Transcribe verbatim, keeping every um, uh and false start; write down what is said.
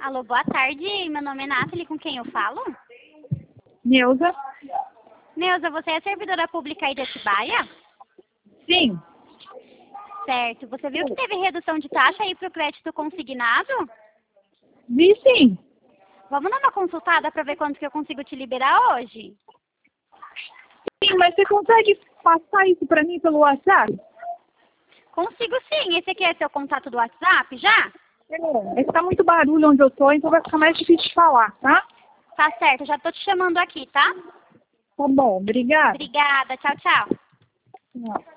Alô, boa tarde. Meu nome é Nathalie, com quem eu falo? Neuza? Neuza, você é servidora pública aí de Atibaia? Sim. Certo. Você viu que teve redução de taxa aí para o crédito consignado? Vi sim. Vamos dar uma consultada para ver quanto que eu consigo te liberar hoje? Sim, mas você consegue passar isso para mim pelo WhatsApp? Consigo sim. Esse aqui é seu contato do WhatsApp já? É, é que tá muito barulho onde eu tô, então vai ficar mais difícil de falar, tá? Tá certo, já tô te chamando aqui, tá? Tá bom, obrigada. Obrigada. Tchau, tchau. Tchau.